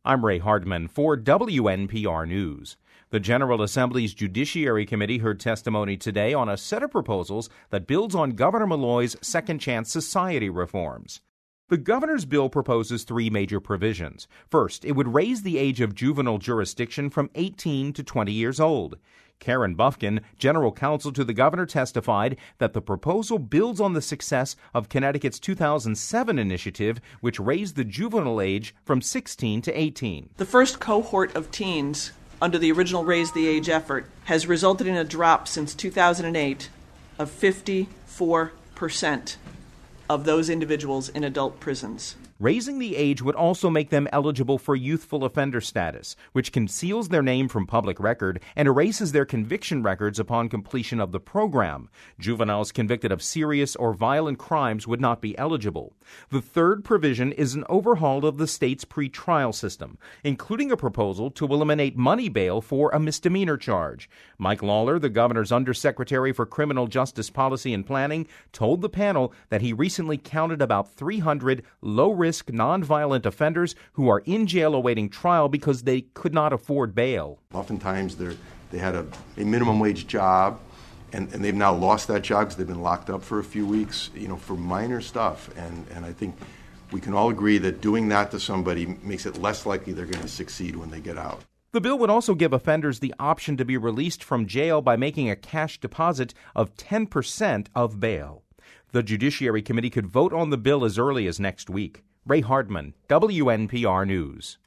I'm Ray Hardman for WNPR News. The General Assembly's Judiciary Committee heard testimony today on a set of proposals that builds on Governor Malloy's Second Chance Society reforms. The governor's bill proposes three major provisions. First, it would raise the age of juvenile jurisdiction from 18 to 20 years old. Karen Bufkin, general counsel to the governor, testified that the proposal builds on the success of Connecticut's 2007 initiative, which raised the juvenile age from 16 to 18. The first cohort of teens under the original Raise the Age effort has resulted in a drop since 2008 of 54% of those individuals in adult prisons. Raising the age would also make them eligible for youthful offender status, which conceals their name from public record and erases their conviction records upon completion of the program. Juveniles convicted of serious or violent crimes would not be eligible. The third provision is an overhaul of the state's pretrial system, including a proposal to eliminate money bail for a misdemeanor charge. Mike Lawler, the governor's undersecretary for criminal justice policy and planning, told the panel that he recently counted about 300 low-risk nonviolent offenders who are in jail awaiting trial because they could not afford bail. Oftentimes they had a minimum wage job, and they've now lost that job because they've been locked up for a few weeks, for minor stuff. And I think we can all agree that doing that to somebody makes it less likely they're going to succeed when they get out. The bill would also give offenders the option to be released from jail by making a cash deposit of 10% of bail. The Judiciary Committee could vote on the bill as early as next week. Ray Hardman, WNPR News.